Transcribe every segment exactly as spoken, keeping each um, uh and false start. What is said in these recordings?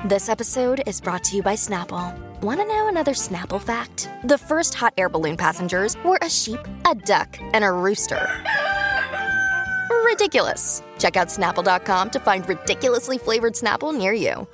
This episode is brought to you by Snapple. Want to know another Snapple fact? The first hot air balloon passengers were a sheep, a duck, and a rooster. Ridiculous. Check out Snapple dot com to find ridiculously flavored Snapple near you.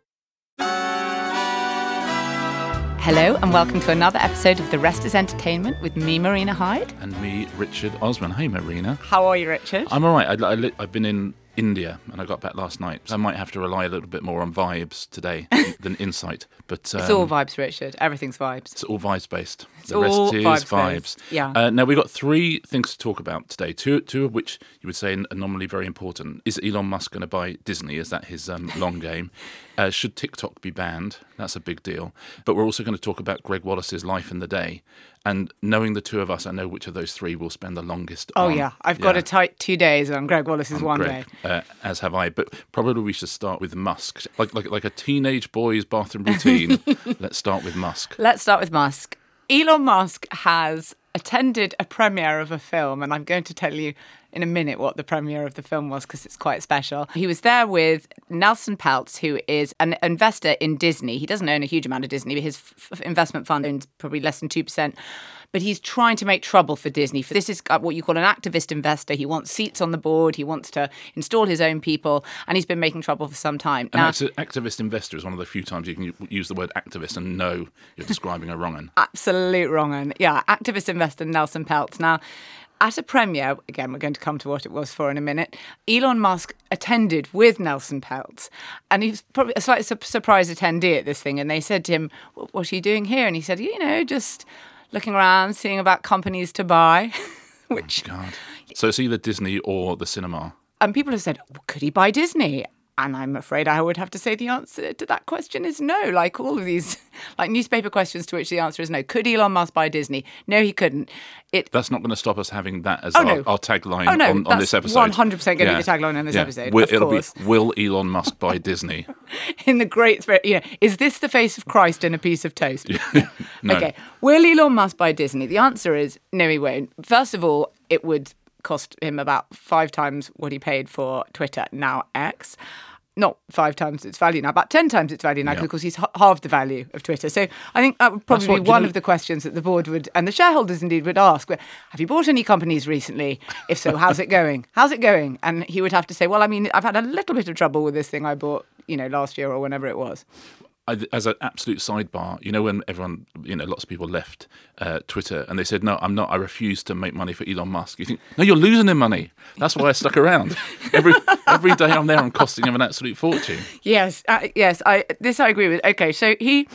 Hello and welcome to another episode of The Rest is Entertainment with me, Marina Hyde. And me, Richard Osman. Hey, Marina. How are you, Richard? I'm all right. I, I, I've been in India and I got back last night. So I might have to rely a little bit more on vibes today than insight. But um, it's all vibes, Richard. Everything's vibes. It's all vibes-based. It's the all rest is vibes. vibes. Yeah. Uh, now, we've got three things to talk about today, two, two of which you would say are normally very important. Is Elon Musk going to buy Disney? Is that his um, long game? Uh, should TikTok be banned? That's a big deal. But we're also going to talk about Greg Wallace's life in the day. And knowing the two of us, I know which of those three will spend the longest Oh, on. yeah. I've got Yeah. a tight two days on Greg Wallace's on one Greg, day. Uh, as have I. But probably we should start with Musk. Like like like a teenage boy's bathroom routine. Let's start with Musk. Let's start with Musk. Elon Musk has attended a premiere of a film, and I'm going to tell you in a minute what the premiere of the film was because it's quite special. He was there with Nelson Peltz, who is an investor in Disney. He doesn't own a huge amount of Disney, but his f- investment fund owns probably less than two percent. But he's trying to make trouble for Disney. This is what you call an activist investor. He wants seats on the board. He wants to install his own people. And he's been making trouble for some time. An Now, acti- activist investor is one of the few times you can u- use the word activist and know you're describing a wrong one. absolute wrong one. Yeah, activist investor Nelson Peltz. Now, at a premiere, again, we're going to come to what it was for in a minute, Elon Musk attended with Nelson Peltz. And he's probably a slight su- surprise attendee at this thing. And they said to him, what are you doing here? And he said, you know, just looking around, seeing about companies to buy. Which, Oh, God. So it's either Disney or the cinema. and people have said, well, could he buy Disney? And I'm afraid I would have to say the answer to that question is no. Like all of these, like newspaper questions to which the answer is no. Could Elon Musk buy Disney? No, he couldn't. It. That's not going to stop us having that as Oh, our, no. our tagline Oh, no, on, on this that's episode. one hundred percent going to Yeah. be the tagline on this Yeah. episode, Will, of it'll course. be, will Elon Musk buy Disney? In the great spirit, you know, is this the face of Christ in a piece of toast? No. Okay. Will Elon Musk buy Disney? The answer is no, he won't. First of all, it would cost him about five times what he paid for Twitter, now X. Not five times its value now, about ten times its value now, Yeah. because he's h- halved the value of Twitter. So I think that would probably That's what- be do you one know- of the questions that the board would, and the shareholders indeed would ask, well, have you bought any companies recently? If so, how's it going? How's it going? And he would have to say, well, I mean, I've had a little bit of trouble with this thing I bought, you know, last year or whenever it was. I, as an absolute sidebar, you know, when everyone, you know, lots of people left uh, Twitter and they said, no, I'm not, I refuse to make money for Elon Musk. You think, no, you're losing him money. That's why I stuck around. Every every day I'm there, I'm costing him an absolute fortune. Yes, uh, yes, I this I agree with. Okay, so he.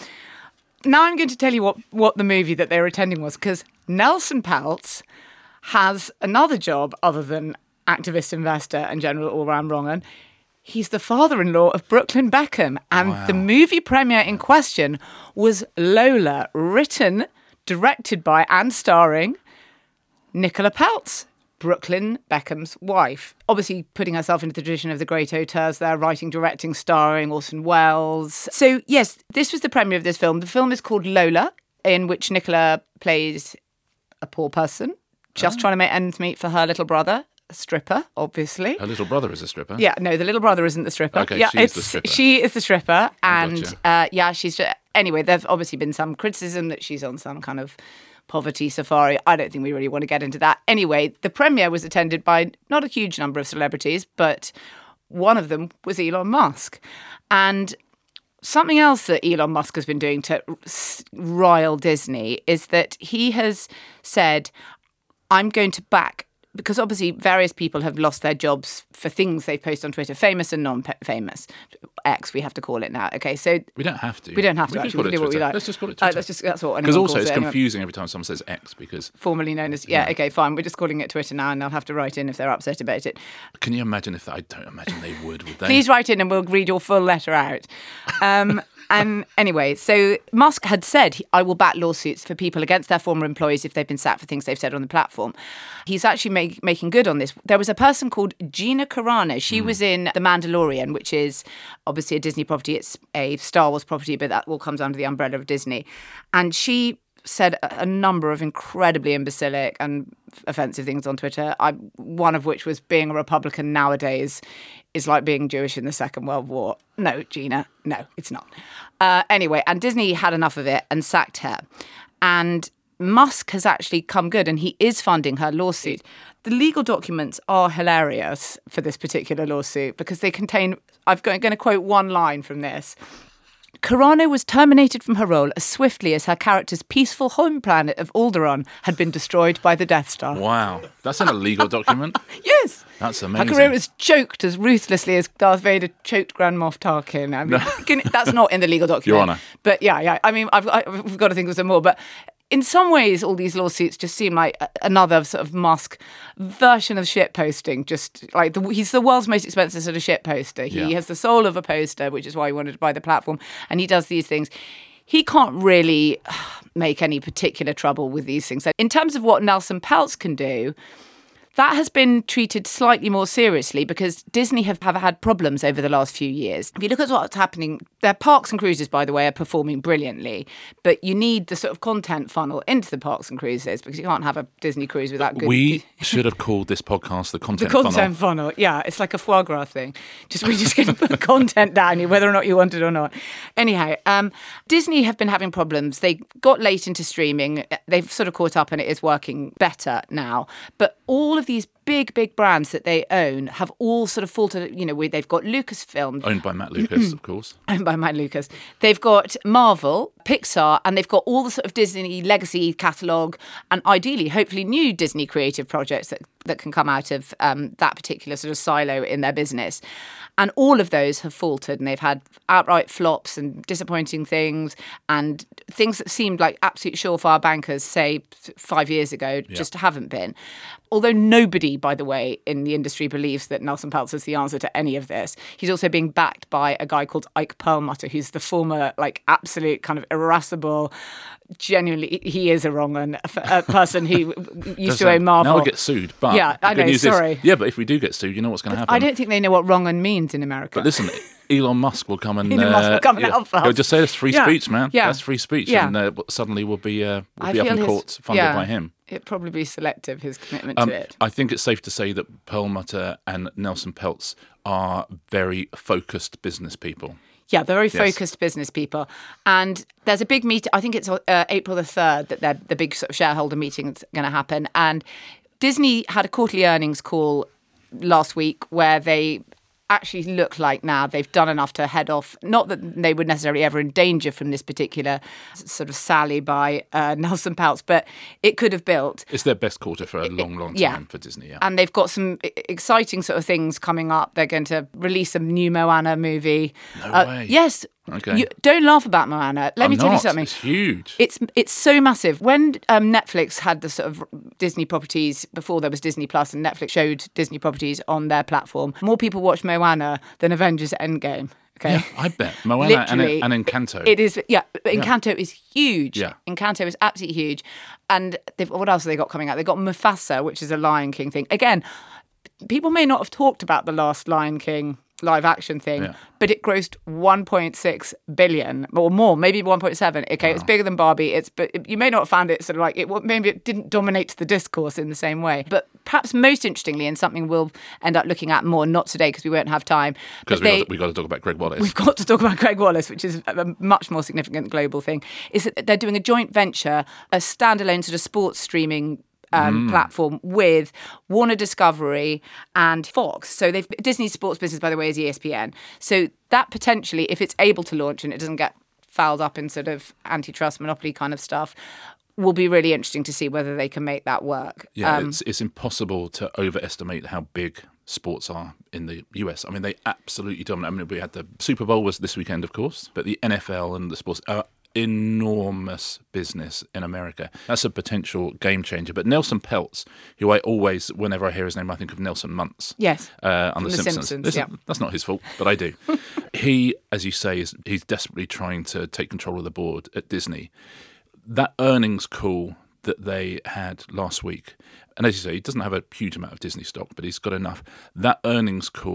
Now I'm going to tell you what, what the movie that they were attending was, because Nelson Peltz has another job other than activist investor and general all-round wrong'un. He's the father-in-law of Brooklyn Beckham, and Wow. the movie premiere in question was Lola, written, directed by and starring Nicola Peltz, Brooklyn Beckham's wife. Obviously putting herself into the tradition of the great auteurs there, writing, directing, starring Orson Welles. So, yes, this was the premiere of this film. The film is called Lola, in which Nicola plays a poor person, just trying to make ends meet for her little brother, a stripper, obviously. Her little brother is a stripper. Yeah, no, the little brother isn't the stripper. Okay, yeah, she's it's, the stripper. She is the stripper, and gotcha. uh, yeah, she's just, anyway. There's obviously been some criticism that she's on some kind of poverty safari. I don't think we really want to get into that. Anyway, the premiere was attended by not a huge number of celebrities, but one of them was Elon Musk, and something else that Elon Musk has been doing to s- rile Disney is that he has said, I'm going to back, because obviously various people have lost their jobs for things they've posted on Twitter, famous and non-famous. X, we have to call it now. Okay, so We don't have to. we don't have to We can actually call do it what we Twitter. like. Let's just call it Uh, Twitter. that's just that's what Because anyone also calls it's it anyway. confusing every time someone says X, because Formerly known as yeah, okay, fine. We're just calling it Twitter now, and they'll have to write in if they're upset about it. can you imagine if, I don't imagine they would, would they? Please write in and we'll read your full letter out. Um, and anyway, so Musk had said, I will back lawsuits for people against their former employees if they've been sacked for things they've said on the platform. He's actually make, making good on this. There was a person called Gina Carano. She mm. was in The Mandalorian, which is obviously a Disney property. It's a Star Wars property, but that all comes under the umbrella of Disney. And she said a number of incredibly imbecilic and offensive things on Twitter. I, one of which was being a Republican nowadays is like being Jewish in the Second World War. No, Gina, no, it's not. Uh, anyway, and Disney had enough of it and sacked her. And Musk has actually come good, and he is funding her lawsuit. The legal documents are hilarious for this particular lawsuit because they contain, I'm going to quote one line from this. Carano was terminated from her role as swiftly as her character's peaceful home planet of Alderaan had been destroyed by the Death Star. Wow. That's an illegal document? Yes. That's amazing. Her career was choked as ruthlessly as Darth Vader choked Grand Moff Tarkin. I mean, no. That's not in the legal document. Your Honour. But yeah, yeah. I mean, I've, I've got to think of some more. But in some ways, all these lawsuits just seem like another sort of Musk version of shit posting. Just like the, he's the world's most expensive sort of shit poster. He yeah. has the soul of a poster, which is why he wanted to buy the platform. And he does these things. He can't really make any particular trouble with these things. In terms of what Nelson Peltz can do, that has been treated slightly more seriously because Disney have, have had problems over the last few years. If you look at what's happening, their parks and cruises, by the way, are performing brilliantly, but you need the sort of content funnel into the parks and cruises because you can't have a Disney cruise without good... We should have called this podcast the content funnel. The funnel. content funnel, yeah. It's like a foie gras thing. Just We're just going to put content down you, whether or not you want it or not. Anyhow, um, Disney have been having problems. They got late into streaming. They've sort of caught up and it is working better now. But all of these big, big brands that they own have all sort of faltered. You know, where they've got Lucasfilm. Owned by Matt Lucas, of course. Owned by Matt Lucas. They've got Marvel, Pixar, and they've got all the sort of Disney legacy catalogue and ideally, hopefully, new Disney creative projects that, that can come out of um, that particular sort of silo in their business. And all of those have faltered and they've had outright flops and disappointing things and things that seemed like absolute surefire bankers, say, five years ago, yeah. just haven't been. Although nobody, by the way, in the industry believes that Nelson Peltz is the answer to any of this. He's also being backed by a guy called Ike Perlmutter, who's the former, like, absolute kind of irascible, genuinely, he is a wrong un, a person who used to own Marvel. Now I get sued, but yeah, I know, sorry. Is, yeah, but if we do get sued, you know what's going to happen. I don't think they know what wrong un means in America. But listen, Elon Musk will come and... Elon uh, Musk will come and yeah, help us. He'll just say that's free yeah. speech, man. Yeah. That's free speech. Yeah. And uh, suddenly we'll be, uh, we'll I be up in his, court funded yeah, by him. It'd probably be selective, his commitment um, to it. I think it's safe to say that Perlmutter and Nelson Peltz are very focused business people. Yeah, they're very yes. focused business people. And there's a big meeting, I think it's uh, April the third, that the big sort of shareholder meeting is going to happen. And Disney had a quarterly earnings call last week where they actually look like now they've done enough to head off. Not that they were necessarily ever in danger from this particular sort of sally by uh, Nelson Peltz, but it could have built. It's their best quarter for a long, long time yeah. for Disney. Yeah. And they've got some exciting sort of things coming up. They're going to release a new Moana movie. No uh, way. Yes. Okay. You, don't laugh about Moana. Let I'm me tell not. you something. It's huge. It's it's so massive. When um, Netflix had the sort of Disney properties before there was Disney Plus, and Netflix showed Disney properties on their platform, more people watched Moana than Avengers Endgame. Okay, yeah, I bet Moana and, and Encanto. It is. Yeah, Encanto yeah. is huge. Yeah. Encanto is absolutely huge. And they've, what else have they got coming out? They've got Mufasa, which is a Lion King thing. Again, people may not have talked about the last Lion King live action thing, yeah. but it grossed one point six billion or more, maybe one point seven. Okay, wow. It's bigger than Barbie. It's but you may not have found it sort of like it. Maybe it didn't dominate the discourse in the same way. But perhaps most interestingly, and something we'll end up looking at more, not today because we won't have time. Because we got, we got to talk about Greg Wallace. We've got to talk about Greg Wallace, which is a much more significant global thing. Is that they're doing a joint venture, a standalone sort of sports streaming Um, mm. platform with Warner Discovery and Fox. So they've Disney's sports business, by the way, is E S P N. So that potentially, if it's able to launch and it doesn't get fouled up in sort of antitrust monopoly kind of stuff, will be really interesting to see whether they can make that work. Yeah, um, it's, it's impossible to overestimate how big sports are in the U S. I mean, they absolutely dominate. I mean, we had the Super Bowl was this weekend, of course, but the N F L and the sports are enormous business in America. That's a potential game changer. But Nelson Peltz, who I always, whenever I hear his name, I think of Nelson Muntz. Yes. Uh, on From The, the Simpsons. Simpsons Listen, yeah. That's not his fault, but I do. He, as you say, is he's desperately trying to take control of the board at Disney. That earnings call that they had last week, and as you say, he doesn't have a huge amount of Disney stock, but he's got enough. That earnings call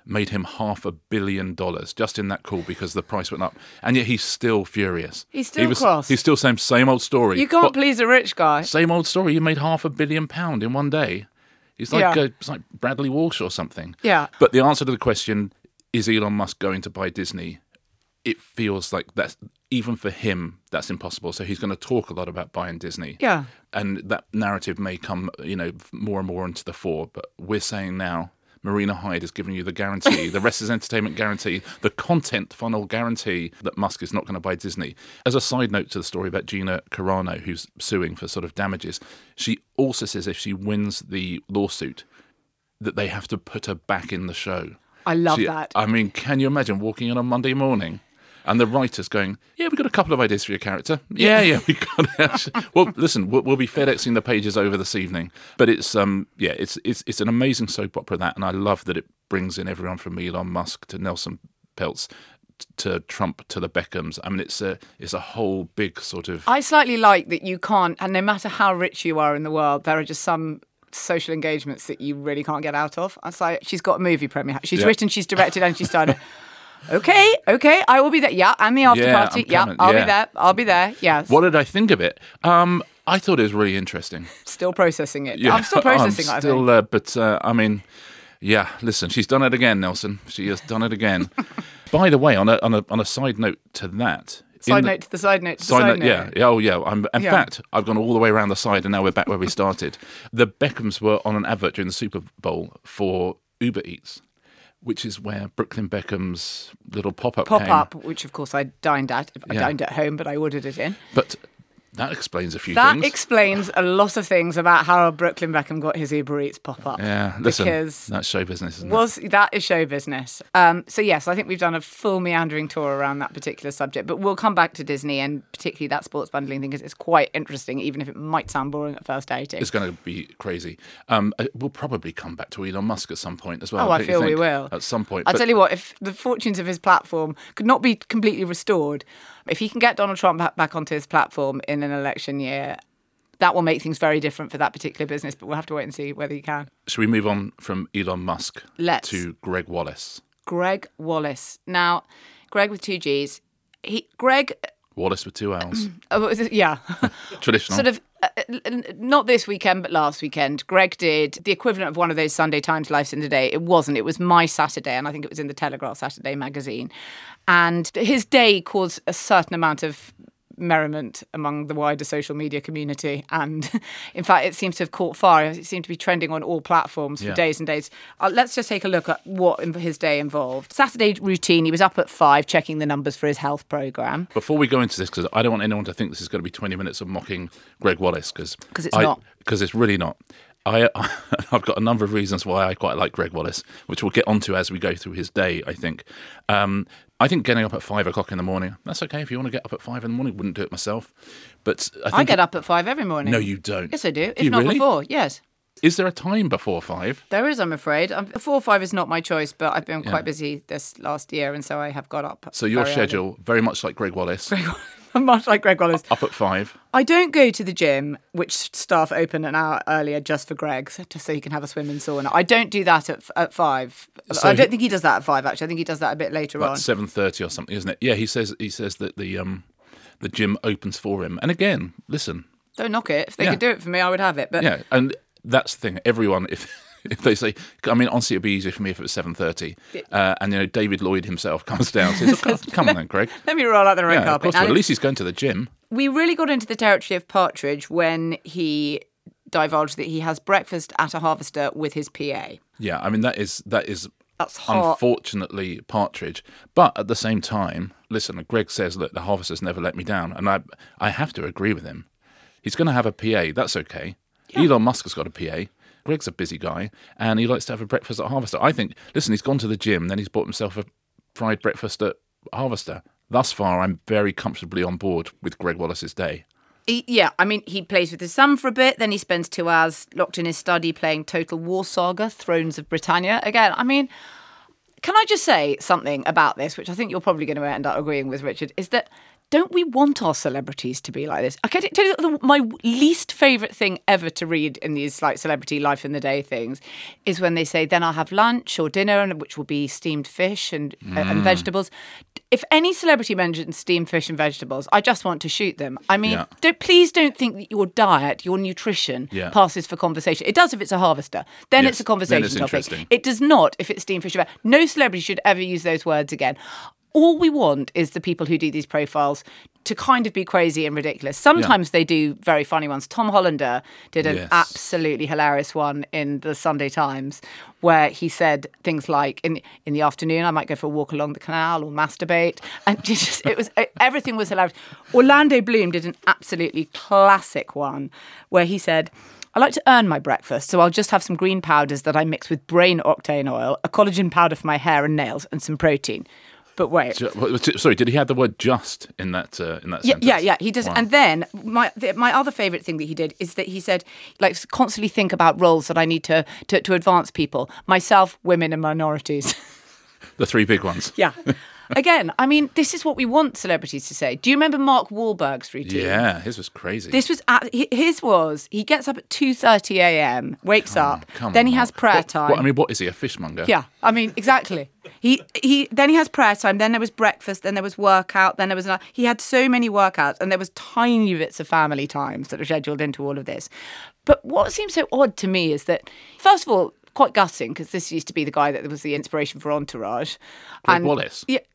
made him half a billion dollars just in that call because the price went up. And yet he's still furious. He's still he was, cross. He's still saying, same old story. You can't What- please a rich guy. Same old story. You made half a billion pound in one day. He's like, Yeah. uh, it's like Bradley Walsh or something. Yeah. But the answer to the question, is Elon Musk going to buy Disney? It feels like that's, even for him, that's impossible. So he's going to talk a lot about buying Disney. Yeah. And that narrative may come, you know, more and more into the fore. But we're saying now, Marina Hyde is giving you the guarantee, the rest is entertainment guarantee, the content funnel guarantee that Musk is not going to buy Disney. As a side note to the story about Gina Carano, who's suing for sort of damages, she also says if she wins the lawsuit, that they have to put her back in the show. I love She- that. I mean, can you imagine walking in on Monday morning and the writer's going, yeah, we've got a couple of ideas for your character. Yeah, yeah, we got it. Well, listen, we'll, we'll be FedExing the pages over this evening. But it's, um, yeah, it's, it's it's an amazing soap opera, that, and I love that it brings in everyone from Elon Musk to Nelson Peltz t- to Trump to the Beckhams. I mean, it's a it's a whole big sort of... I slightly like that you can't, and no matter how rich you are in the world, there are just some social engagements that you really can't get out of. It's like, she's got a movie premiere. She's Yeah. written, she's directed, and she's started. Okay, okay, I will be there. Yeah, and the after Yeah, party. I'm Yeah, coming. I'll Yeah. be there. I'll be there. Yes. What did I think of it? Um, I thought it was really interesting. Still processing it. Yeah, I'm still processing I'm it, I still, think. uh, but uh, I mean, yeah. Listen, she's done it again, Nelson. She has done it again. By the way, on a on a on a side note to that. Side in the- note to the side note to the Side side note, note. yeah, yeah, oh yeah. I'm, in Yeah. fact, I've gone all the way around the side, and now we're back where we started. The Beckhams were on an advert during the Super Bowl for Uber Eats, which is where Brooklyn Beckham's little pop-up Pop came. up, which of course I dined at. I Yeah. dined at home, but I ordered it in. But that explains a few That things. explains a lot of things about how Brooklyn Beckham got his Uber Eats pop up. yeah, listen, because that's show business, isn't it? Was that is show business? Um, so yes, I think we've done a full meandering tour around that particular subject, but we'll come back to Disney and particularly that sports bundling thing, because it's quite interesting, even if it might sound boring at first outing. It's going to be crazy. Um, uh, we'll probably come back to Elon Musk at some point as well. Oh, I don't you feel we think? will. At some point. I'll But tell you what, if the fortunes of his platform could not be completely restored, if he can get Donald Trump back, back onto his platform in an election year, that will make things very different for that particular business, but we'll have to wait and see whether he can. should we move on from Elon Musk Let's. to Greg Wallace? Greg Wallace. Now, Greg with two G's. He, Greg, Wallace with two L's. oh, is it- yeah. Traditional. Sort of, uh, n- not this weekend, but last weekend, Greg did the equivalent of one of those Sunday Times Lives in a Day. It wasn't. It was My Saturday, and I think it was in the Telegraph Saturday magazine. And his day caused a certain amount of merriment among the wider social media community. And in fact, it seems to have caught fire. It seemed to be trending on all platforms for Yeah. days and days. Uh, let's just take a look at what in- his day involved. Saturday routine, he was up at five checking the numbers for his health programme. Before we go into this, because I don't want anyone to think this is going to be twenty minutes of mocking Greg Wallace, because 'Cause it's not. Because it's really not. I, I've got a number of reasons why I quite like Greg Wallace, which we'll get onto as we go through his day, I think. Um, I think getting up at five o'clock in the morning, that's okay. If you want to get up at five in the morning, wouldn't do it myself. But I, think I get up at five every morning. No, you don't. Yes, I do. Do If you not really? before, yes. Is there a time before five? There is, I'm afraid. Um, Before five is not my choice, but I've been quite busy this last year, and so I have got up. So your very schedule, very much like Greg Wallace, early. Much like Greg Wallace. up at five. I don't go to the gym, which staff open an hour earlier just for Greg, so- just so he can have a swim in sauna. I don't do that at, at five. So I don't he- think he does that at five, actually. I think he does that a bit later on. About seven thirty or something, isn't it? Yeah, he says he says that the um the gym opens for him. And again, listen, Don't knock it. If they Yeah. could do it for me, I would have it. But yeah, and that's the thing. Everyone, if if they say, I mean, honestly, it'd be easier for me if it was seven thirty, uh, and you know, David Lloyd himself comes down and says, oh, "Come on, then, Greg." let me roll out the red Yeah, of carpet. course. And Well, at least he's going to the gym. we really got into the territory of Partridge when he divulged that he has breakfast at a harvester with his P A. Yeah, I mean that is that is That's hot. unfortunately Partridge. But at the same time, listen, Greg says that the harvesters never let me down, and I I have to agree with him. He's going to have a P A. That's okay. Elon Musk has got a P A. Greg's a busy guy, and he likes to have a breakfast at Harvester. I think, listen, he's gone to the gym, then he's bought himself a fried breakfast at Harvester. Thus far, I'm very comfortably on board with Greg Wallace's day. He, yeah, I mean, he plays with his son for a bit, then he spends two hours locked in his study playing Total War Saga, Thrones of Britannia. Again, I mean, Can I just say something about this, which I think you're probably going to end up agreeing with, Richard, is that don't we want our celebrities to be like this? I can tell you the, my least favourite thing ever to read in these like celebrity life in the day things is when they say, then I'll have lunch or dinner, and which will be steamed fish and, mm. uh, and vegetables. If any celebrity mentions steamed fish and vegetables, I just want to shoot them. I mean, yeah. don't, please don't think that your diet, your nutrition yeah. passes for conversation. It does if it's a harvester. Then yes. it's a conversation it's topic. It does not if it's steamed fish. No celebrity should ever use those words again. All we want is the people who do these profiles to kind of be crazy and ridiculous. Sometimes yeah. they do very funny ones. Tom Hollander did an yes. absolutely hilarious one in the Sunday Times where he said things like, in in the afternoon, I might go for a walk along the canal or masturbate. And just, it was everything was hilarious. Orlando Bloom did an absolutely classic one where he said, I like to earn my breakfast, so I'll just have some green powders that I mix with brain octane oil, a collagen powder for my hair and nails, and some protein. But wait, sorry, did he have the word "just" in that uh, in that yeah, sentence? Yeah, yeah, he does. Wow. And then my the, my other favourite thing that he did is that he said, like, constantly think about roles that I need to to, to advance people, myself, women, and minorities. The three big ones. Yeah. Again, I mean, this is what we want celebrities to say. Do you remember Mark Wahlberg's routine? Yeah, his was crazy. This was at, his was he gets up at two thirty a.m, wakes come up, on, come then on, he has Mark. prayer what, time. What, I mean, what is he, a fishmonger? Yeah, I mean, exactly. He he. Then he has prayer time. Then there was breakfast. Then there was workout. Then there was another. He had so many workouts, and there was tiny bits of family times that are scheduled into all of this. But what seems so odd to me is that, first of all, quite gutting because this used to be the guy that was the inspiration for Entourage. Greg and, Wallace. Yeah.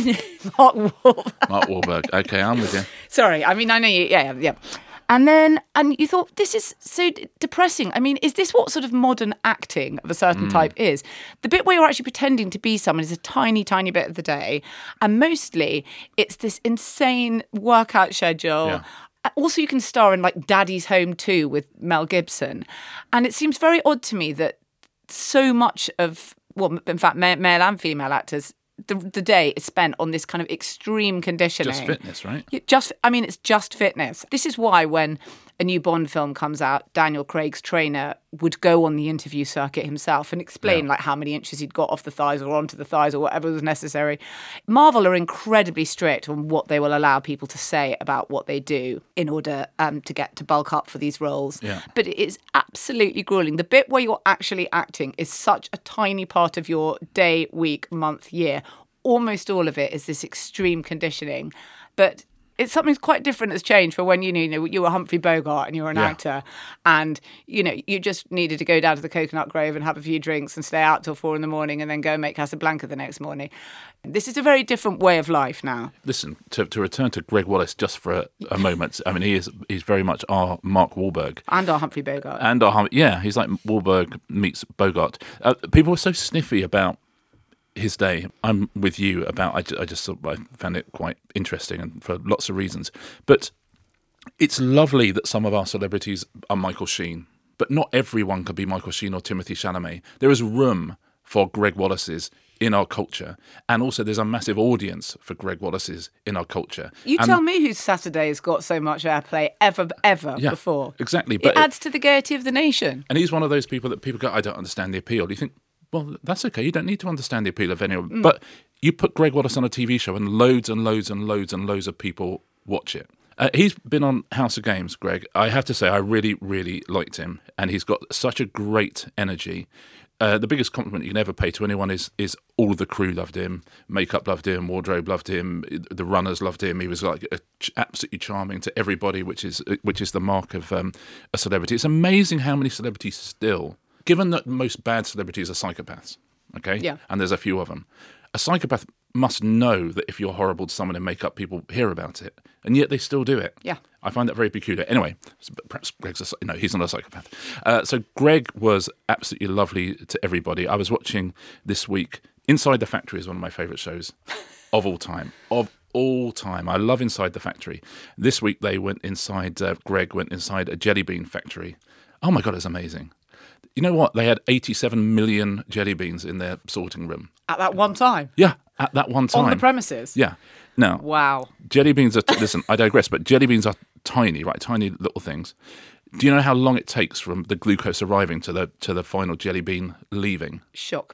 Mark Wahlberg. Mark Wahlberg. Okay, I'm with you. Sorry, I mean I know you. Yeah, yeah, yeah. And then, and you thought, this is so d- depressing. I mean, is this what sort of modern acting of a certain mm. type is? The bit where you're actually pretending to be someone is a tiny, tiny bit of the day. And mostly, it's this insane workout schedule. Yeah. Also, you can star in, like, Daddy's Home two with Mel Gibson. And it seems very odd to me that so much of, well, in fact, male and female actors, The, the day is spent on this kind of extreme conditioning. Just fitness, right? Just, I mean, it's just fitness. This is why when a new Bond film comes out, Daniel Craig's trainer would go on the interview circuit himself and explain yeah. like how many inches he'd got off the thighs or onto the thighs or whatever was necessary. Marvel are incredibly strict on what they will allow people to say about what they do in order um, to get to bulk up for these roles. Yeah. But it is absolutely grueling. The bit where you're actually acting is such a tiny part of your day, week, month, year. Almost all of it is this extreme conditioning. But it's something quite different has changed for when you, you know you were Humphrey Bogart and you were an yeah. actor and you know you just needed to go down to the Coconut Grove and have a few drinks and stay out till four in the morning and then go and make Casablanca the next morning. This is a very different way of life now. Listen, to, to return to Greg Wallace just for a, a moment, I mean, he is he's very much our Mark Wahlberg. And our Humphrey Bogart. And our, yeah, he's like Wahlberg meets Bogart. Uh, people were so sniffy about his day. I'm with you about, I, I just thought I found it quite interesting and for lots of reasons. But it's lovely that some of our celebrities are Michael Sheen, but not everyone can be Michael Sheen or Timothée Chalamet. There is room for Greg Wallace's in our culture. And also there's a massive audience for Greg Wallace's in our culture. You and tell me whose Saturday has got so much airplay ever, ever yeah, before. Exactly. But it adds it, to the gaiety of the nation. And he's one of those people that people go, I don't understand the appeal. You think, well, that's okay. You don't need to understand the appeal of anyone. Mm. But you put Greg Wallace on a T V show and loads and loads and loads and loads of people watch it. Uh, he's been on House of Games, Greg. I have to say, I really, really liked him. And he's got such a great energy. Uh, the biggest compliment you can ever pay to anyone is is all the crew loved him. Makeup loved him. Wardrobe loved him. The runners loved him. He was like a, absolutely charming to everybody, which is which is the mark of um, a celebrity. It's amazing how many celebrities still... Given that most bad celebrities are psychopaths, okay? Yeah. And there's a few of them. A psychopath must know that if you're horrible to someone in makeup, people hear about it. And yet they still do it. Yeah. I find that very peculiar. Anyway, perhaps Greg's a... No, he's not a psychopath. Uh, so Greg was absolutely lovely to everybody. I was watching this week... Inside the Factory is one of my favourite shows of all time. Of all time. I love Inside the Factory. This week they went inside... Uh, Greg went inside a jelly bean factory. Oh my God, it's amazing. You know what? They had eighty-seven million jelly beans in their sorting room. At that one time? Yeah, at that one time. On the premises? Yeah. Now, wow. Jelly beans are... T- listen, I digress, but jelly beans are tiny, right? Tiny little things. Do you know how long it takes from the glucose arriving to the to the final jelly bean leaving? Shock me.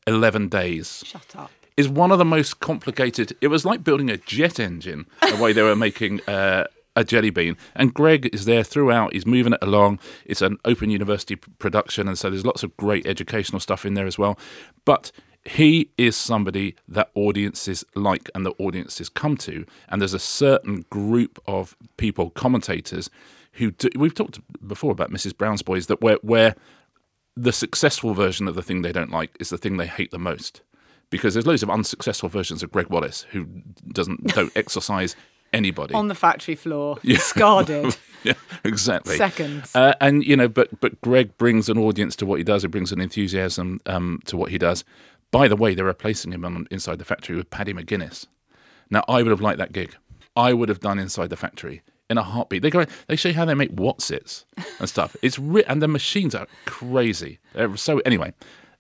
eleven days. Shut up. Is one of the most complicated. It was like building a jet engine, the way they were making uh, a Jelly Bean. And Greg is there throughout. He's moving it along. It's an Open University p- production, and so there's lots of great educational stuff in there as well. But he is somebody that audiences like and the audiences come to. And there's a certain group of people, commentators, who do, we've talked before about Missus Brown's Boys, that where, where the successful version of the thing they don't like is the thing they hate the most. Because there's loads of unsuccessful versions of Greg Wallace who doesn't don't exercise anybody On the factory floor, Yeah. discarded. Yeah, exactly. Seconds. Uh, and you know, but but Greg brings an audience to what he does. He brings an enthusiasm um, to what he does. By the way, they're replacing him on Inside the Factory with Paddy McGuinness. Now, I would have liked that gig. I would have done Inside the Factory in a heartbeat. They go, they show you how they make Wotsits and stuff. It's re- and the machines are crazy. They're so anyway.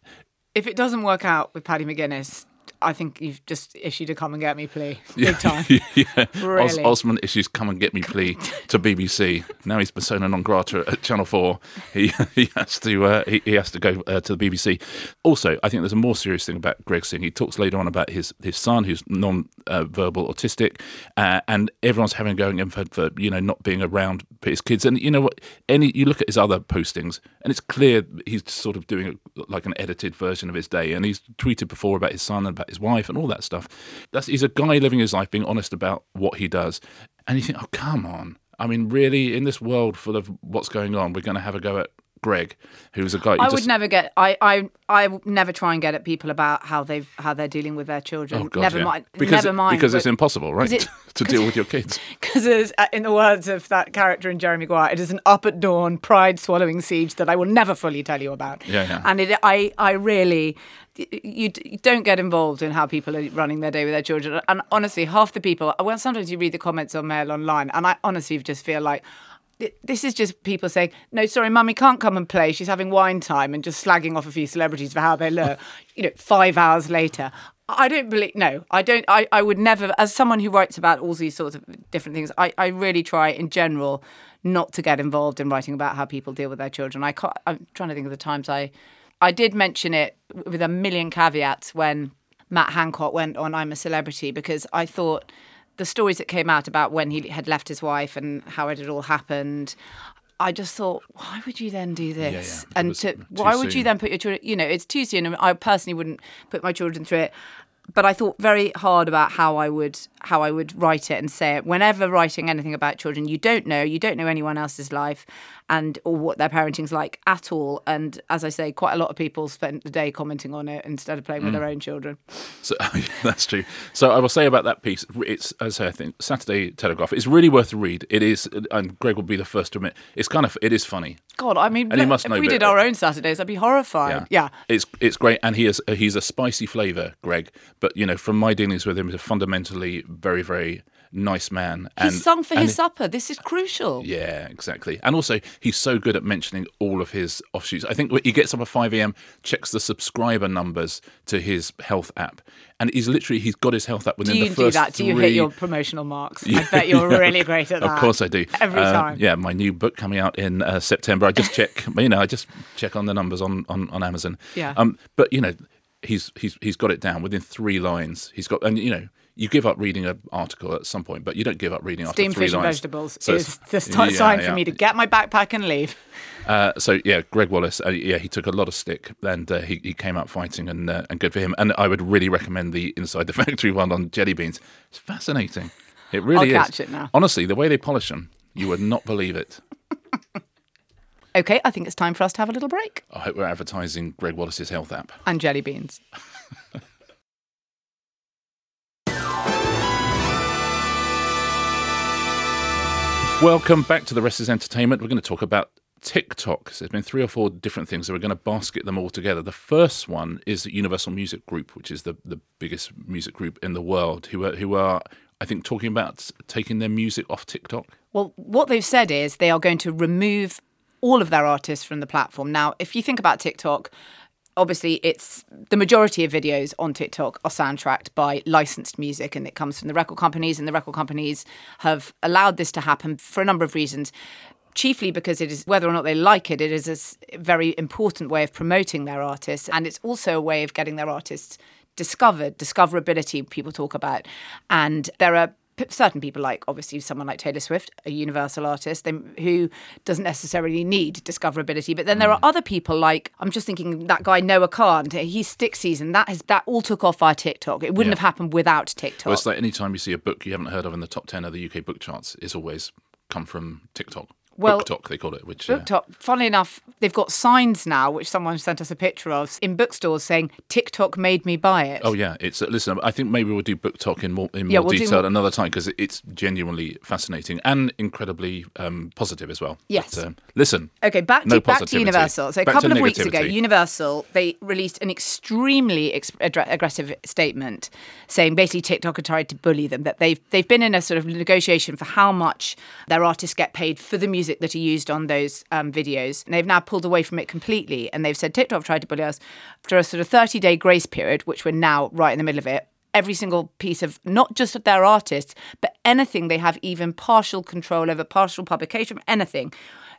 If it doesn't work out with Paddy McGuinness, I think you've just issued a come and get me plea. Big time. yeah. Really. Os- Osmond issues come and get me plea to B B C. Now he's persona non grata at Channel four. He he has to uh, he, he has to go uh, to the B B C. Also, I think there's a more serious thing about Greg Singh. He talks later on about his his son, who's non-verbal uh, autistic, uh, and everyone's having a go at him for, for you know not being around for his kids. And you know what? Any you look at his other postings, and it's clear he's sort of doing a, like an edited version of his day. And he's tweeted before about his son and about his wife and all that stuff. That's he's a guy living his life, being honest about what he does. And you think, oh, come on. I mean, really, in this world full of what's going on, we're going to have a go at Greg, who's a guy. Who I just, would never get. I, I I would never try and get at people about how they've how they're dealing with their children. Oh God, never yeah. mind. Because, never mind. because it's impossible, right, it- to deal with your kids. Because, in the words of that character in Jeremy Maguire, it is an up at dawn, pride swallowing siege that I will never fully tell you about. Yeah, yeah. And it, I, I really, you, you don't get involved in how people are running their day with their children. And honestly, half the people. Well, sometimes you read the comments on Mail Online, and I honestly just feel like. This is just people saying, no, sorry, Mummy can't come and play. She's having wine time, and just slagging off a few celebrities for how they look. You know, five hours later. I don't believe, no, I don't, I, I would never, as someone who writes about all these sorts of different things, I, I really try in general not to get involved in writing about how people deal with their children. I can't, I'm trying to think of the times I, I did mention it with a million caveats when Matt Hancock went on I'm a Celebrity, because I thought the stories that came out about when he had left his wife and how it had all happened, I just thought, why would you then do this? Yeah, yeah. It And was to, too why would soon. you then put your children, you know, it's too soon. And I personally wouldn't put my children through it. But I thought very hard about how I would how I would write it and say it. Whenever writing anything about children, you don't know, you don't know anyone else's life and or what their parenting's like at all. And as I say, quite a lot of people spent the day commenting on it instead of playing with their own children. So that's true. So I will say about that piece, it's, as I think, Saturday Telegraph. It's really worth a read. It is, and Greg will be the first to admit, it's kind of, it is funny. God, I mean, And he look, must if know we better. did our own Saturdays, I'd be horrified. Yeah. It's it's great, and he is he's a spicy flavour, Greg. But you know, from my dealings with him, he's a fundamentally very very nice man. He's and, sung for and his supper. This is crucial. Yeah, exactly. And also, he's so good at mentioning all of his offshoots. I think he gets up at five a.m., checks the subscriber numbers to his health app, and he's literally he's got his health app within Do you the do first that? Do you three... hit your promotional marks? I bet you're really great at that. Of course I do. Every Uh, time. Yeah, my new book coming out in uh, September. I just check, you know, I just check on the numbers on, on, on Amazon. Yeah. Um, but you know, he's he's he's got it down within three lines. He's got, and you know, you give up reading an article at some point, but you don't give up reading after Steamed three fish and lines. vegetables So is it's- the start yeah, sign yeah. for me to get my backpack and leave. Uh, so yeah, Greg Wallace, uh, yeah, he took a lot of stick, and uh, he he came out fighting, and uh, and good for him. And I would really recommend the Inside the Factory one on jelly beans. It's fascinating. It really I'll is. catch it now. Honestly, the way they polish them, you would not believe it. Okay, I think it's time for us to have a little break. I hope we're advertising Greg Wallace's health app. And jelly beans. Welcome back to The Rest is Entertainment. We're going to talk about TikTok. So there's been three or four different things, so we're going to basket them all together. The first one is the Universal Music Group, which is the, the biggest music group in the world, who are, who are, I think, talking about taking their music off TikTok. Well, what they've said is they are going to remove all of their artists from the platform. Now, if you think about TikTok, obviously it's the majority of videos on TikTok are soundtracked by licensed music, and it comes from the record companies, and the record companies have allowed this to happen for a number of reasons. chiefly because it is, whether or not they like it, it is a s- very important way of promoting their artists. And it's also a way of getting their artists discovered, discoverability people talk about. And there are p- certain people, like obviously someone like Taylor Swift, a universal artist, they, who doesn't necessarily need discoverability. But then there are other people like, I'm just thinking that guy Noah Khan, he's Stick Season, that has that all took off via TikTok. It wouldn't Yeah. have happened without TikTok. Well, it's like any time you see a book you haven't heard of in the top ten of the U K book charts, it's always come from TikTok. Well, BookTok, they call it. Which uh, BookTok, funnily enough, they've got signs now, which someone sent us a picture of, in bookstores saying, TikTok made me buy it. Oh, yeah. It's uh, listen, I think maybe we'll do BookTok in more, in Yeah, more we'll do detail more- another time because it's genuinely fascinating and incredibly um, positive as well. Yes. But, um, listen. Okay, back to no back to positivity. Universal. So a Back couple to of weeks ago, negativity. Universal, they released an extremely ex- addre- aggressive statement saying basically TikTok had tried to bully them, that they've they've been in a sort of negotiation for how much their artists get paid for the music that are used on those um, videos. And they've now pulled away from it completely. And they've said TikTok tried to bully us after a sort of thirty-day grace period, which we're now right in the middle of it. Every single piece of, not just of their artists, but anything they have even partial control over, partial publication, anything,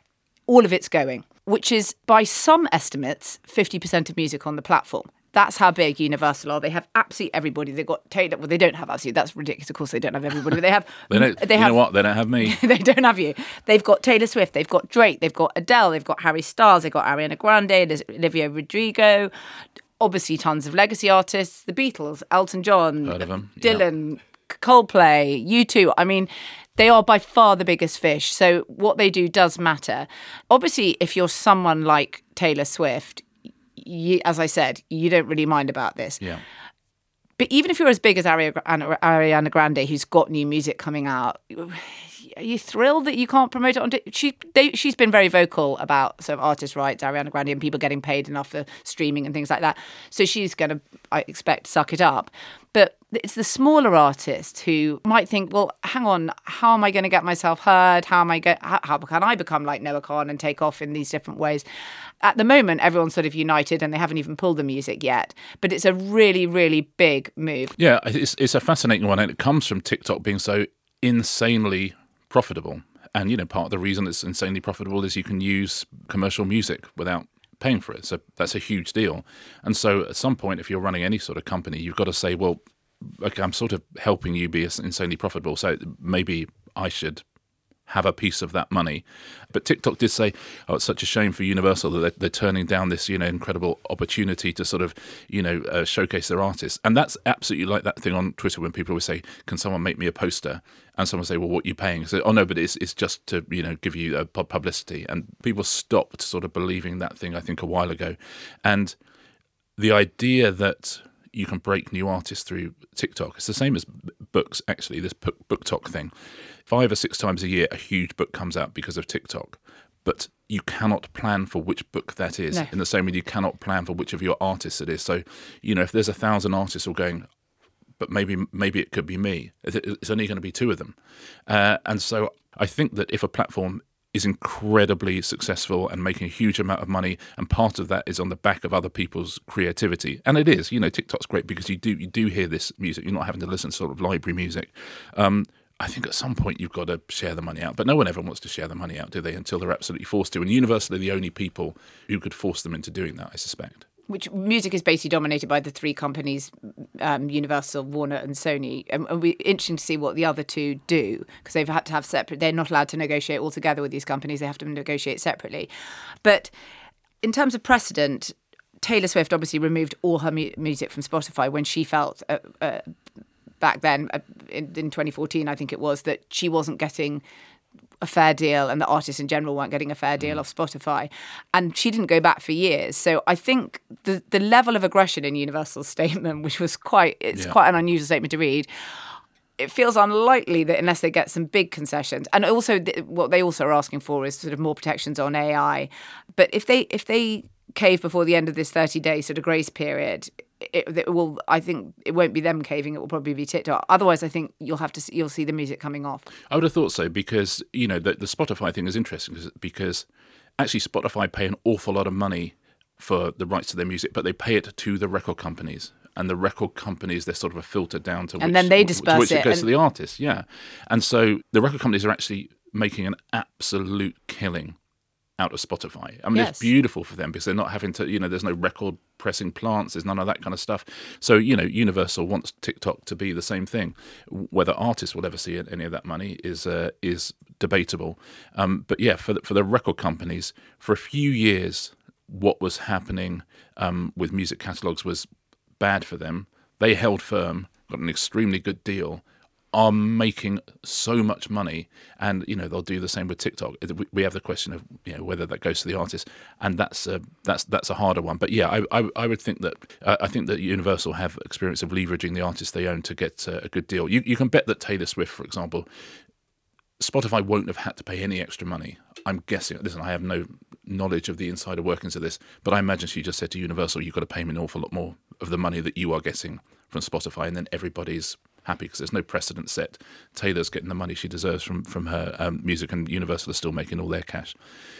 all of it's going, which is, by some estimates, fifty percent of music on the platform. That's how big Universal are. They have absolutely everybody. They've got Taylor. Well, they don't have absolutely. That's ridiculous. Of course, they don't have everybody. But they have. They don't, they you have, know what? They don't have me. they don't have you. They've got Taylor Swift. They've got Drake. They've got Adele. They've got Harry Styles. They've got Ariana Grande. Olivia Rodrigo. Obviously, tons of legacy artists. The Beatles, Elton John, Heard of them, yeah. Dylan, Coldplay, U two. I mean, they are by far the biggest fish. So what they do does matter. Obviously, if you're someone like Taylor Swift, you, as I said, you don't really mind about this. Yeah. But even if you're as big as Ariana, Ariana Grande, who's got new music coming out, are you thrilled that you can't promote it on? T- she, they, she's been very vocal about sort of artist rights, Ariana Grande, and people getting paid enough for streaming and things like that. So she's going to, I expect, suck it up. But it's the smaller artists who might think, well, hang on, how am I going to get myself heard? How am I go- how, how can I become like Noah Khan and take off in these different ways? At the moment, everyone's sort of united and they haven't even pulled the music yet. But it's a really, really big move. Yeah, it's, it's a fascinating one. And it comes from TikTok being so insanely profitable. And, you know, part of the reason it's insanely profitable is you can use commercial music without paying for it. So that's a huge deal. And so at some point, if you're running any sort of company, you've got to say, well, okay, I'm sort of helping you be insanely profitable. So maybe I should have a piece of that money. But TikTok did say, oh, it's such a shame for Universal that they're, they're turning down this, you know, incredible opportunity to sort of, you know, uh, showcase their artists. And that's absolutely like that thing on Twitter when people always say, can someone make me a poster? And someone say, well, what are you paying? So, oh, no, but it's it's just to, you know, give you uh, publicity. And people stopped sort of believing that thing, I think, a while ago. And the idea that you can break new artists through TikTok, it's the same as books, actually, this book, BookTok thing. Five or six times a year, a huge book comes out because of TikTok. But you cannot plan for which book that is. No. In the same way you cannot plan for which of your artists it is. So, you know, if there's a thousand artists all going, but maybe maybe it could be me, it's only going to be two of them. Uh, and so I think that if a platform is incredibly successful and making a huge amount of money, and part of that is on the back of other people's creativity, and it is, you know, TikTok's great because you do you do hear this music, you're not having to listen to sort of library music. Um, I think at some point you've got to share the money out, but no one ever wants to share the money out, do they, until they're absolutely forced to. And Universal are the only people who could force them into doing that, I suspect. Which music is basically dominated by the three companies, um, Universal, Warner and Sony. And it'll be interesting to see what the other two do, because they've had to have separate, they're not allowed to negotiate all together with these companies, they have to negotiate separately. But in terms of precedent, Taylor Swift obviously removed all her mu- music from Spotify when she felt, uh, uh, back then, uh, in, in twenty fourteen, I think it was, that she wasn't getting a fair deal and the artists in general weren't getting a fair deal mm. off Spotify. And she didn't go back for years. So I think the the level of aggression in Universal's statement, which was quite, it's yeah. quite an unusual statement to read, it feels unlikely that unless they get some big concessions. And also th- what they also are asking for is sort of more protections on A I. But if they if they cave before the end of this thirty-day sort of grace period, It, it will. I think it won't be them caving. It will probably be TikTok. Otherwise, I think you'll have to. You'll see the music coming off. I would have thought so because you know the, the Spotify thing is interesting because, because actually Spotify pay an awful lot of money for the rights to their music, but they pay it to the record companies, and the record companies they're sort of a filter down to, and which, then they to disperse which it, it goes and... to the artists. Yeah, and so the record companies are actually making an absolute killing out of Spotify. I mean, Yes. it's beautiful for them because they're not having to, you know, there's no record pressing plants, there's none of that kind of stuff. So, you know, Universal wants TikTok to be the same thing. Whether artists will ever see any of that money is uh, is debatable. Um, but yeah, for the, for the record companies, for a few years, what was happening um, with music catalogs was bad for them. They held firm, got an extremely good deal, are making so much money, and you know they'll do the same with TikTok. We have the question of you know whether that goes to the artist, and that's a, that's that's a harder one. But yeah, I I, I would think that uh, I think that Universal have experience of leveraging the artists they own to get uh, a good deal. You you can bet that Taylor Swift, for example, Spotify won't have had to pay any extra money. I'm guessing. Listen, I have no knowledge of the insider workings of this, but I imagine she just said to Universal, "You've got to pay me an awful lot more of the money that you are getting from Spotify," and then everybody's happy because there's no precedent set. Taylor's getting the money she deserves from from her um, music, and Universal is still making all their cash.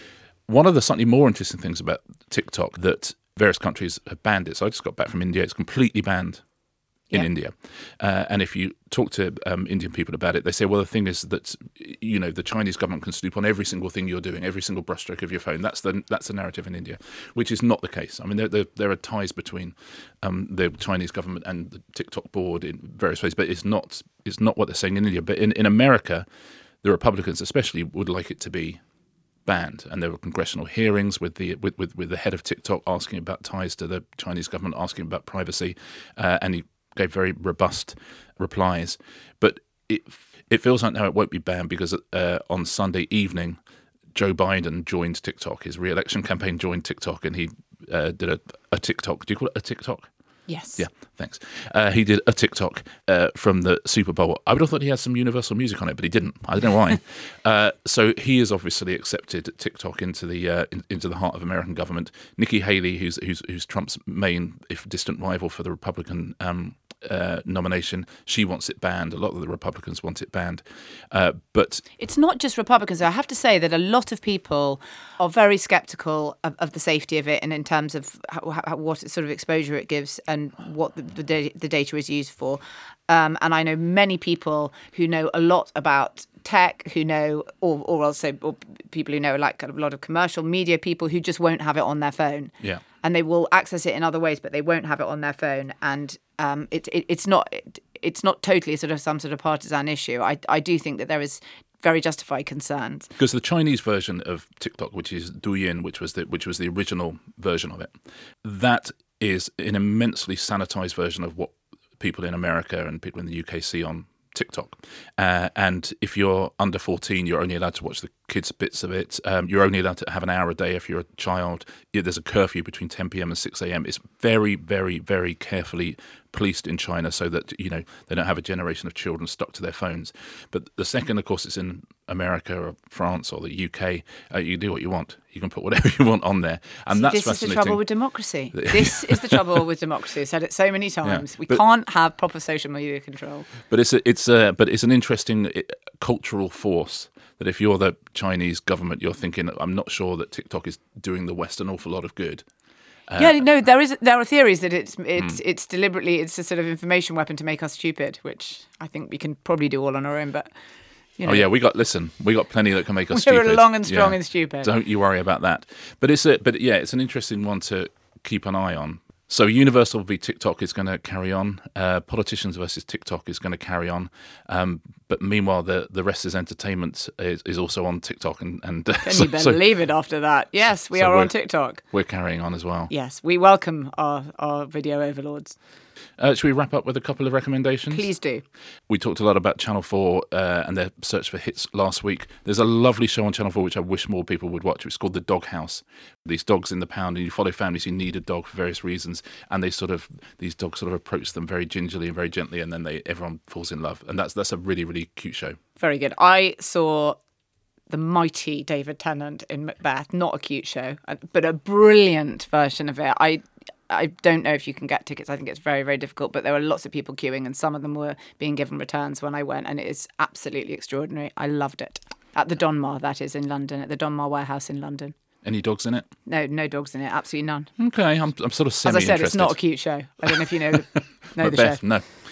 One of the slightly more interesting things about TikTok that various countries have banned it. So I just got back from India. It's completely banned in Yeah. India. Uh, and if you talk to um, Indian people about it, they say, well, the thing is that, you know, the Chinese government can snoop on every single thing you're doing, every single brushstroke of your phone. That's the that's the narrative in India, which is not the case. I mean, there, there, there are ties between um, the Chinese government and the TikTok board in various ways, but it's not it's not what they're saying in India. But in, in America, the Republicans especially would like it to be banned, and there were congressional hearings with the with, with, with the head of TikTok asking about ties to the Chinese government, asking about privacy, uh, and he gave very robust replies. But it it feels like now it won't be banned because uh, on Sunday evening, Joe Biden joined TikTok. His re-election campaign joined TikTok, and he uh, did a, a TikTok. Do you call it a TikTok? Yes. Yeah, thanks. Uh, he did a TikTok uh, from the Super Bowl. I would have thought he had some Universal music on it, but he didn't. I don't know why. uh, so he has obviously accepted TikTok into the uh, in, into the heart of American government. Nikki Haley, who's who's, who's Trump's main, if distant rival for the Republican um, uh, nomination, she wants it banned. A lot of the Republicans want it banned, uh, but It's not just Republicans. I have to say that a lot of people are very sceptical of, of the safety of it, and in terms of how, how, what sort of exposure it gives and what the, the, da- the data is used for. Um, and I know many people who know a lot about tech, who know, or, or also or people who know like kind of a lot of commercial media people who just won't have it on their phone. Yeah. And they will access it in other ways, but they won't have it on their phone. And um, it, it, it's not it, it's not totally sort of some sort of partisan issue. I I do think that there is very justified concerns. Because the Chinese version of TikTok, which is Douyin, which was the which was the original version of it, that is an immensely sanitized version of what people in America and people in the U K see on TikTok. Uh, and if you're under fourteen, you're only allowed to watch the kids' bits of it. Um, you're only allowed to have an hour a day if you're a child. Yeah, there's a curfew between ten p.m. and six a.m. It's very, very, very carefully policed in China so that, you know, they don't have a generation of children stuck to their phones. But the second, of course, it's in America or France or the U K, uh, you do what you want. You can put whatever you want on there. And See, that's this is the fascinating. trouble with democracy. This is the trouble with democracy. I've said it so many times. we but- can't have proper social media control. But it's a, it's a, but it's an interesting uh, cultural force that if you're the Chinese government, you're thinking, I'm not sure that TikTok is doing the West an awful lot of good. yeah, no, there is there are theories that it's it's Hmm. it's deliberately it's a sort of information weapon to make us stupid, which I think we can probably do all on our own. But you know, Oh yeah, we got listen. We got plenty that can make us we're stupid. long and strong Yeah. and stupid. Don't you worry about that. But it's a, but yeah, it's an interesting one to keep an eye on. So Universal v TikTok is going to carry on. Uh, Politicians versus TikTok is going to carry on. Um, but meanwhile, the the rest is entertainment is, is also on TikTok, and and uh, Can so, you so believe it after that? Yes, we so are we're- on TikTok. we're carrying on as well. Yes, we welcome our, our video overlords. Uh, should we wrap up with a couple of recommendations? Please do. We talked a lot about Channel four uh, and their search for hits last week. There's a lovely show on Channel four which I wish more people would watch. It's called The Dog House. These dogs in the pound, and you follow families who need a dog for various reasons, and they sort of these dogs sort of approach them very gingerly and very gently, and then they everyone falls in love. And that's that's a really really cute show. Very good. I saw the mighty David Tennant in Macbeth. Not a cute show, but a brilliant version of it. I I don't know if you can get tickets. I think it's very, very difficult, but there were lots of people queuing, and some of them were being given returns when I went, and it is absolutely extraordinary. I loved it. At the Donmar, that is, in London, at the Donmar Warehouse in London. Any dogs in it? No, no dogs in it, absolutely none. Okay, I'm I'm sort of As semi I said, interested. it's not a cute show. I don't know if you know know But the Beth, show. no.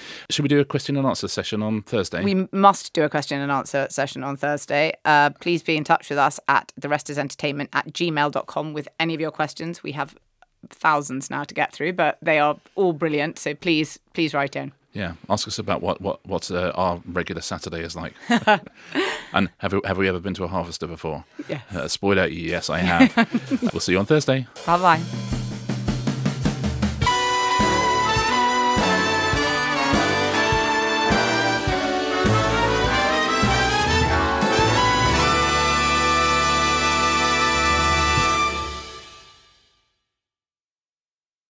Should we do a question and answer session on Thursday? We must do a question and answer session on Thursday. Uh, please be in touch with us at the rest is entertainment at gmail dot com with any of your questions. We have thousands now to get through, but they are all brilliant. So please, please write in. Yeah, ask us about what what what uh, our regular Saturday is like. And have we, have we ever been to a harvester before? Yes. Uh, spoiler, yes, I have. We'll see you on Thursday. Bye bye.